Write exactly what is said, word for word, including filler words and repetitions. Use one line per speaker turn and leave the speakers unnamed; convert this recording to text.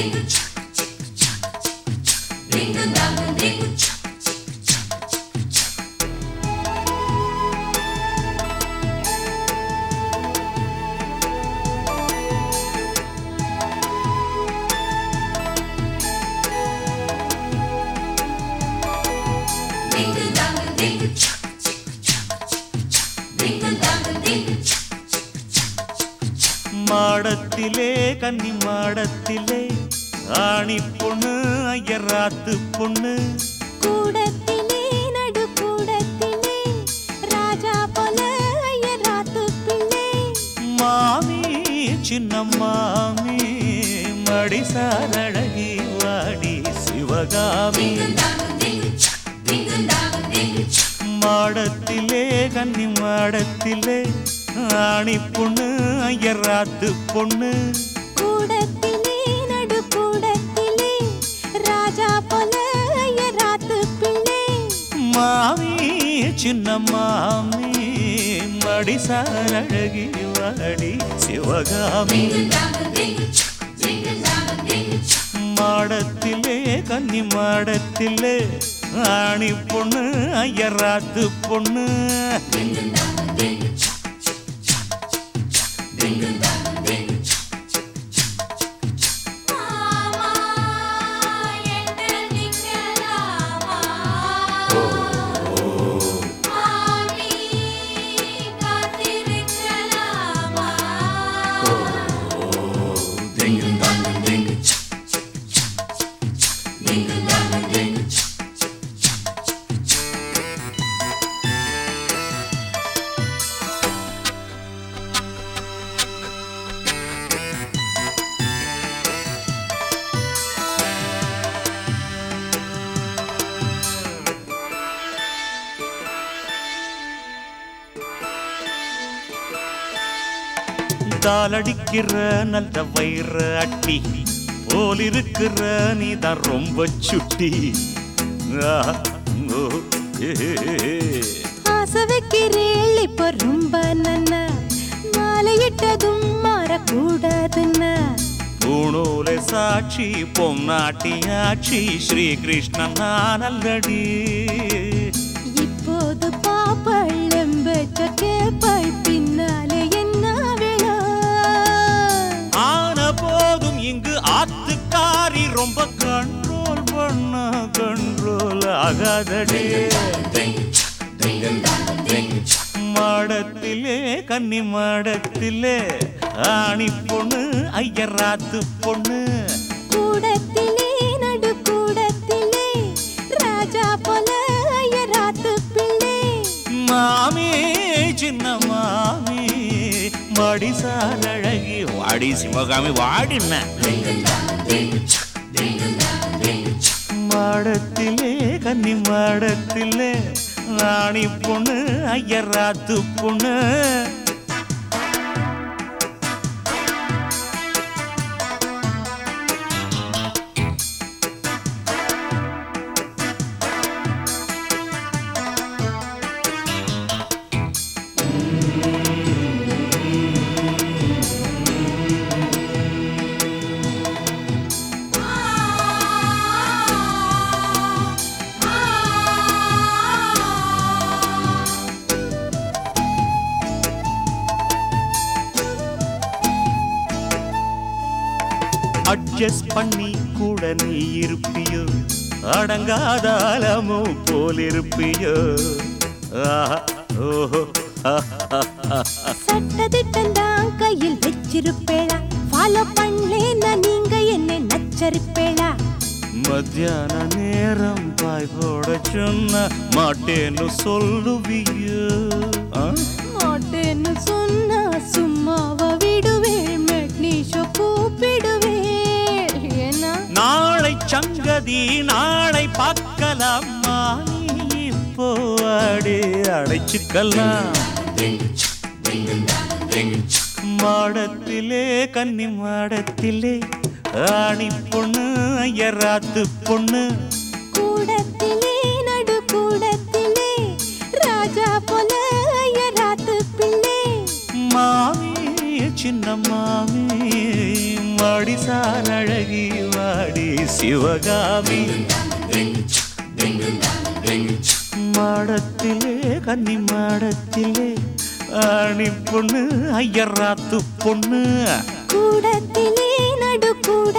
மாடத்திலே கன்னி மாடத்திலே ஆணி பொண்ணு ஐயராத்து பொண்ணு
கூடத்திலே நடு கூடத்திலே ராஜா போல ஐயராத்து பிள்ளை
மாமி சின்ன மாமி மடிசார் அழகி வாடி சிவகாமி மாடத்திலே கன்னி மாடத்திலே ஆணி பொண்ணு ஐயராத்து பொண்ணு
கூடத்திலே நடு கூடத்திலே ராஜா போல ஐயராத்து பிள்ளை
மாமி சின்ன மாமி மடிசார் அழகி வாடி சிவகாமி மாடத்திலே கன்னி மாடத்திலே ஆணி பொண்ணு ஐயராத்து பொண்ணு தாளடிக்கிற நல்ல வயிற அட்டி போல் இருக்கிற நீதான் ரொம்ப சுட்டி
ஆசை வைக்கிறேள் இப்ப ரொம்ப நன்ன மாலையிட்டதும் மாறக்கூடாதுன்னா
பூணூலை சாட்சி பொன்னாட்டியாட்சி ஸ்ரீகிருஷ்ணன் நான் அல்லடி
இப்போது பாப்பள் எம்பெற்ற கேப்பாய் பின்னாலே என்ன விழா
ஆன போதும் இங்கு ஆத்துக்காரி ரொம்ப கண்ட்ரோல் பண்ண கண்ட்ரோல் ஆகாதடி மாடத்திலே கன்னி மாடத்திலே ஆணி பொண்ணு ஐயராத்து பொண்ணு
கூடத்திலே நடு கூடத்திலே ராஜா போல ஐயராத்து பிள்ளை
மாமி சின்ன மாமி மடிசார் அழகி வாடி சிவகாமி வாடின மாடத்திலே கன்னி மாடத்திலே ஆணி பொண்ணு ஐயராத்து பொண்ணு அட்ஜஸ்ட் பண்ணி கூட நீ இருப்பியோ அடங்காதாலமோ போல் இருப்பியோ
சட்டதிட்டம் கையில் வச்சிருப்பேளா ஃபாலோ பண்ணலேன்னா நீங்க என்ன நச்சரிப்பேளா
மத்தியான நேரம் பாய் போட சொன்ன மாட்டேன்னு சொல்லுவியோ
மாட்டேன்னு சொன்னா சும்மாவ விடுவேள் மெட்னிஷோ கூப்பிடுவேள் ஏன்னா
நாளை சங்கதி நாளை பார்க்கலாமா நீ இப்போ அடி அடைச்சுக்கலாம் மாடத்திலே கன்னி மாடத்திலே ஆணி பொண்ணு ஐயராத்து பொண்ணு
கூடத்திலே நடு கூடத்திலே ராஜா போல ஐயராத்து பிள்ளை
மாமி சின்ன மாமி மடிசார் அழகி சிவகாமி மாடத்திலே கன்னி மாடத்திலே ஆணி பொண்ணு ஐயராத்து பொண்ணு
கூடத்திலே நடு